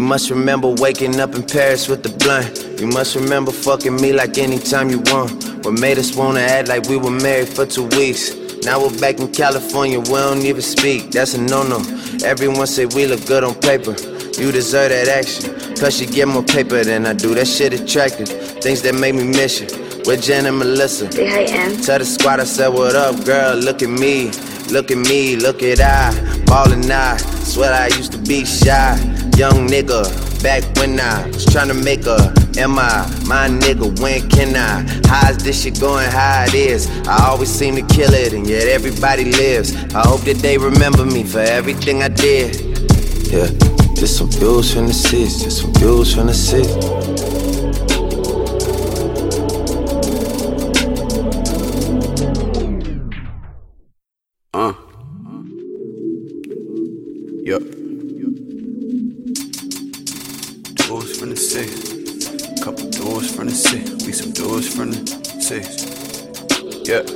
must remember waking up in Paris with the blunt. You must remember fucking me like anytime you want. What made us wanna act like we were married for 2 weeks? Now we're back in California, we don't even speak. That's a no-no. Everyone say we look good on paper. You deserve that action. Plus you get more paper than I do. That shit attractive. Things that make me miss you. With Jen and Melissa. Say hi, Em. Tell the squad I said what up, girl. Look at me. Look at me, look at I, ballin' I, swear I used to be shy. Young nigga, back when I was tryna make a M.I. My nigga, when can I? How's this shit going, how it is? I always seem to kill it, and yet everybody lives. I hope that they remember me for everything I did. Yeah, just some views from the seats, just some views from the seats. Yup. Dudes from the six. Couple dudes from the six. We some dudes from the six. Yeah.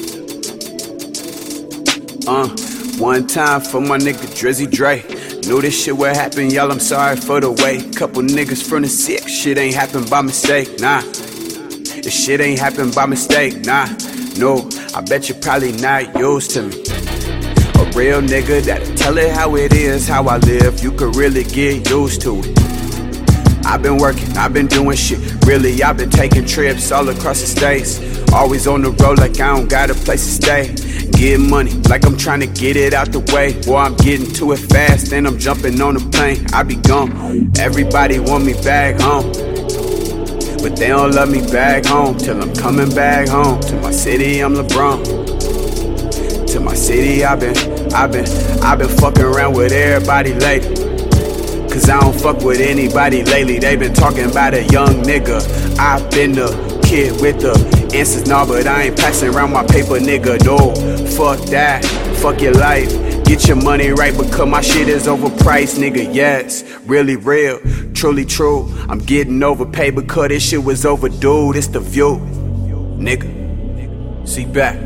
One time for my nigga Drizzy Dre. Knew this shit would happen, y'all, I'm sorry for the wait. Couple niggas from the six. Shit ain't happened by mistake, nah. This shit ain't happened by mistake, nah. No, I bet you probably not used to me. A real nigga that'll tell it how it is, how I live. You could really get used to it. I've been working, I've been doing shit. Really, I've been taking trips all across the states. Always on the road like I don't got a place to stay. Getting money like I'm trying to get it out the way. Boy, I'm getting to it fast and I'm jumping on the plane. I be gone. Everybody want me back home, but they don't love me back home. Till I'm coming back home. To my city, I'm LeBron. To my city, I've been fucking around with everybody lately. Cause I don't fuck with anybody lately. They been talking about a young nigga. I've been the kid with the answers, nah, but I ain't passing around my paper, nigga. No, fuck that, fuck your life. Get your money right because my shit is overpriced, nigga. Yes, really real, truly true. I'm getting overpaid because this shit was overdue. It's the view, nigga. See back.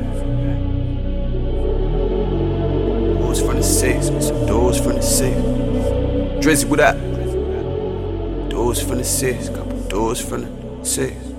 Dudes from the six, some dudes from the six. Drizzy, what up? Dudes from the six, couple dudes from the six.